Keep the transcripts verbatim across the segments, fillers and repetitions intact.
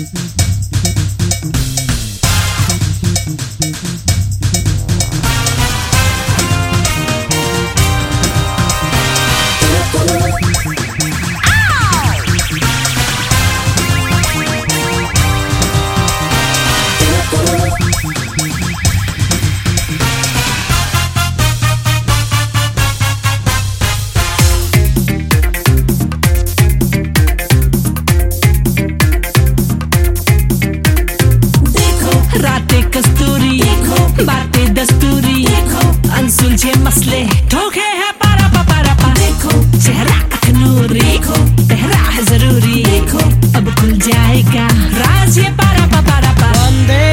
बातें दस्तूरी, अनसुलझे मसले ठोके है पारा पा पारा पा। देखो चेहरा अखनूरी, पहरा है जरूरी, अब खुल जाएगा राज ये पारा पा पारा पा। वंदे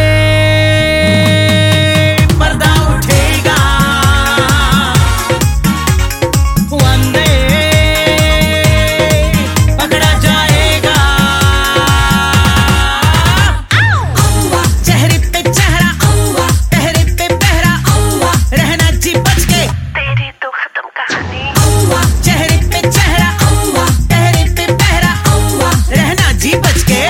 पर्दा उठेगा, वंदे पकड़ा जाएगा। चेहरे पे चेहरा, पहरे पे पहरा, रहना जी बच के, तेरी तो खत्म कहानी। चेहरे पे चेहरा, पहरे पे पहरा, रहना जी बच के।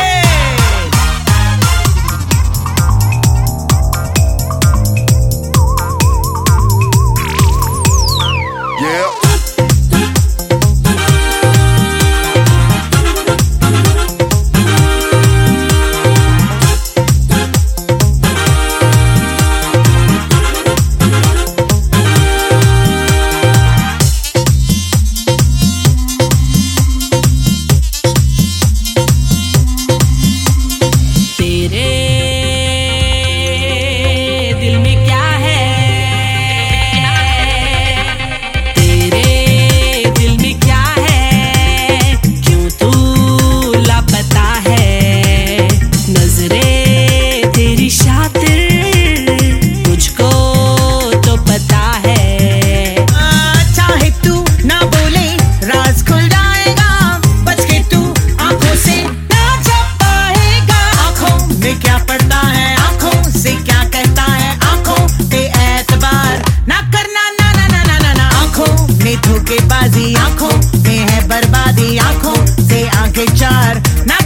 धोखेबाजी आंखों में है बर्बादी, आंखों से आंखें चार ना